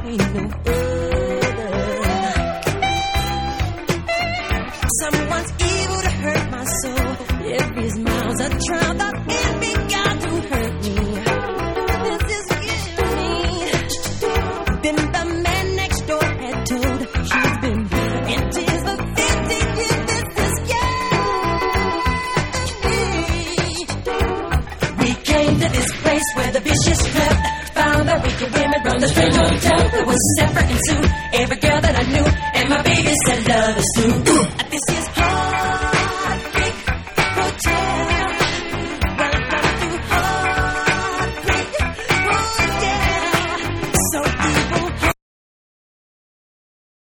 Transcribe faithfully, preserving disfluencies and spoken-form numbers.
me no further. Someone's evil to hurt my soul. Every smile's a trial. The enemy got to hurt me. This is killing me. Then the man next door had told she's been in tears for fifteen years. This is killing me. We came to this place where the vicious left. Found that we could women run the straight hotel. There was